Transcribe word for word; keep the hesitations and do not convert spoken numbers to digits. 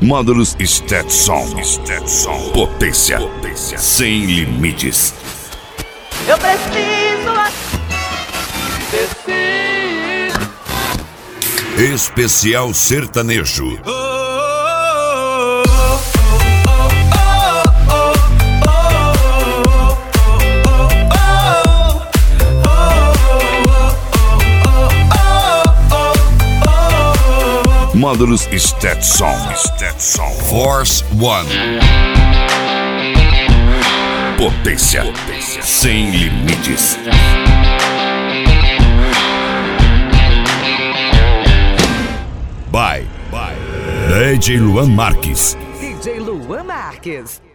Módulos Stetson. Stetson. Potência. Potência. Sem limites. Eu preciso descer. Especial sertanejo. Módulos Stetson. Stetson. Force One. Potência. Potência. Sem limites. Bye. Bye. D J Luan Marques. D J Luan Marques.